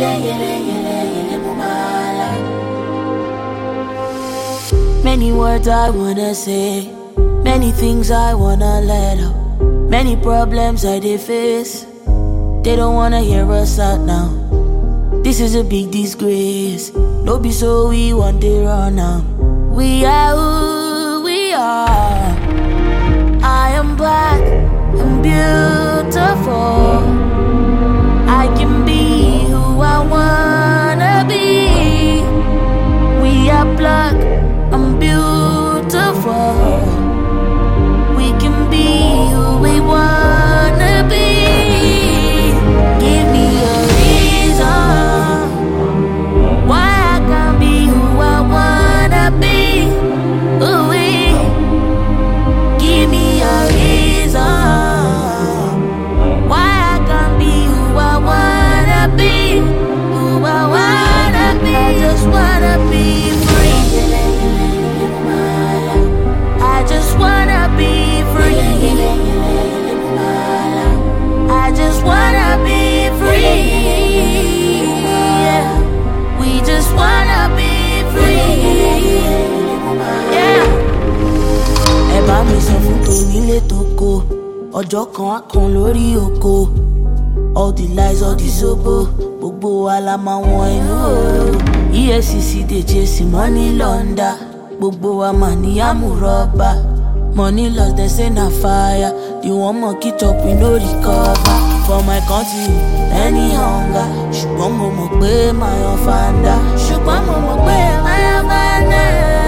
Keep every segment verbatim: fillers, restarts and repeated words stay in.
Many words I wanna say, many things I wanna let out, many problems I dey face. They don't wanna hear us out now. This is a big disgrace. No be so we want to run now. We are who we are. I am black and beautiful. I can be who I wanna be. We are black and beautiful. We can be who we wanna be. Give me a reason why I can't be who I wanna be. Ooh, we. Give me a reason why I can't be who I wanna be. Who I wanna be. I just wanna be free. I just wanna be free. I just wanna be free. Yeah. We just wanna be free. Yeah. Ẹ bá mi sọ fún tonílé toko, ọjọ́ kan á kan lórí oko. All the lies, all the zobo, gbogbo wa la máa wọn inú òòrùn. E F C C dey chase money launder, gbogbo wa mà ní àmúrọ́bà. Money lost, they say na fire. You want more keep up, we no recover. For my country, any hunger. Ṣùgbọ́n mo mọ̀ pé my own fanda. Ṣùgbọ́n mo mọ̀ pé my own fanda.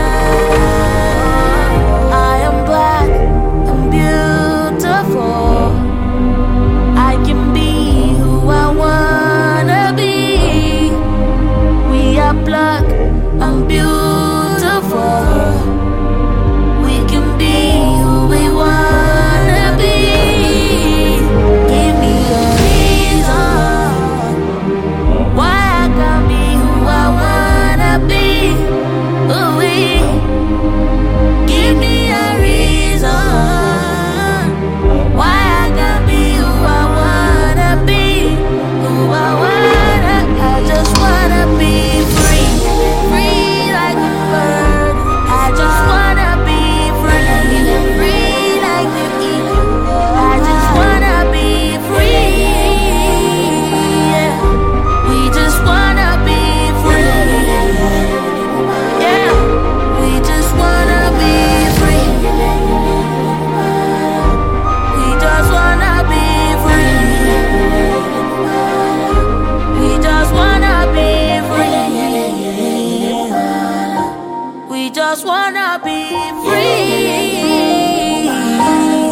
I am black and beautiful. I can be who I wanna be. We are black and beautiful. We can be who we wanna be. Give me a reason why I can't be who I wanna be. Ooh, we. Give me a reason why I can't be who I wanna be. Who I wanna. I just wanna be free, free like a bird. I just wanna be free, free like the eagle. I just wanna be free. Yeah. We just wanna be free. Yeah. We just wanna be free. We just wanna be free. We just wanna be free. We just wanna be free.